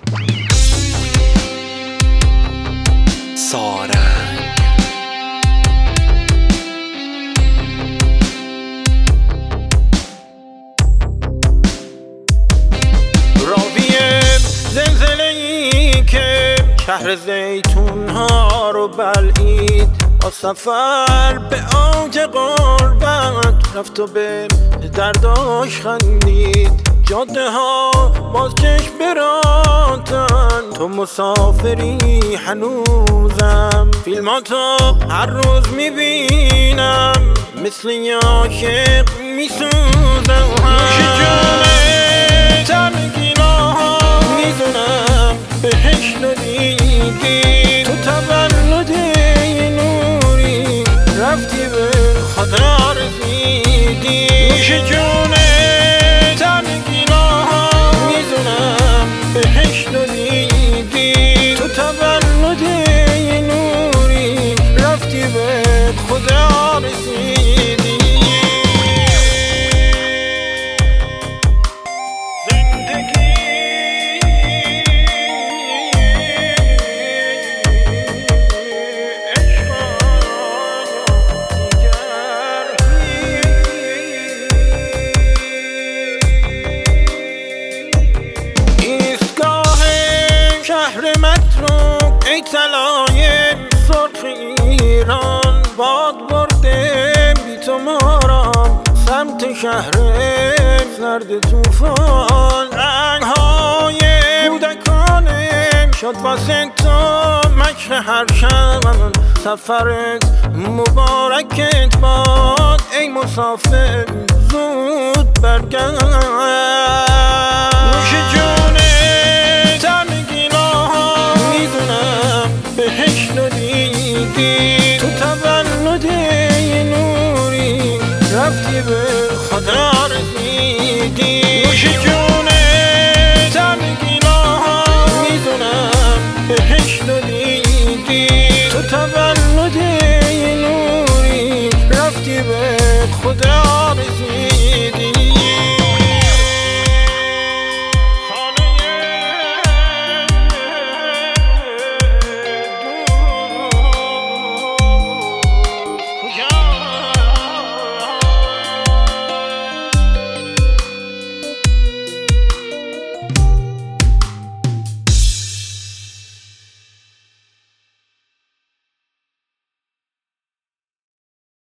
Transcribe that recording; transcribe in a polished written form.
سارنگ راوی زلزله‌ای که شهر زیتون ها رو بلعید، با سفر به اوج غربت رفت و به درداش خندید. جاده ها باز چشم براتن، تو مسافری هنوزم. فیلماتو هر روز میبینم، مثل یه عاشق میسوزم. نوش جونه تنگینا میدونم بهشت رو دیدی، تو تولد یه نوری رفتی به خدا رسیدی. نوش جونه تنگینا میدونم بهشت رو دیدی، تو تولد یه نوری رفتی به خدا رسیدی. ای طلای سرخ ایران، باد برده بی تو ما را سمت شهر زرد توفان. رنگ‌های کودکانه شد واسه تو مشق هر شب، سفرت مبارکت باد ای مسافر زود برگرد.